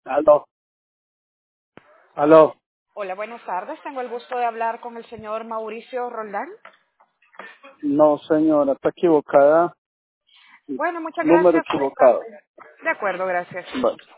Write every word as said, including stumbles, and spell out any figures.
Aló, aló. Hola, buenas tardes. Tengo el gusto de hablar con el señor Mauricio Roldán. No, señora, está equivocada. Bueno, muchas Número gracias por estar. equivocado. De acuerdo, gracias. Bueno.